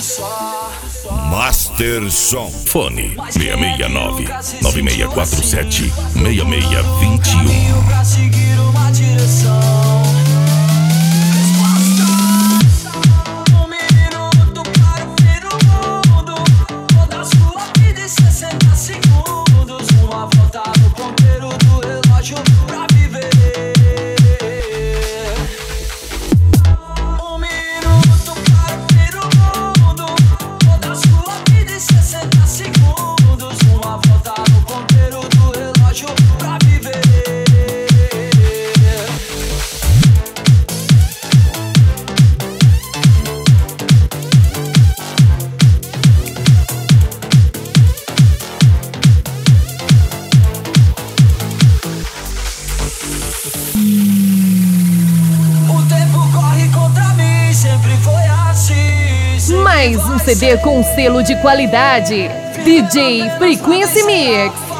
Master Som. Fone 669-9647-6621. Pra seguir uma direção. Um minuto para o fim do mundo. Toda a sua vida em 60 segundos. Uma volta no ponteiro do relógio pra viver. Um minuto para o fim do mundo. Toda a sua vida em 60 segundos. Uma volta no ponteiro do relógio pra viver. O tempo corre contra mim, sempre foi assim. Mais um CD com selo de qualidade. DJ Frequency Mix.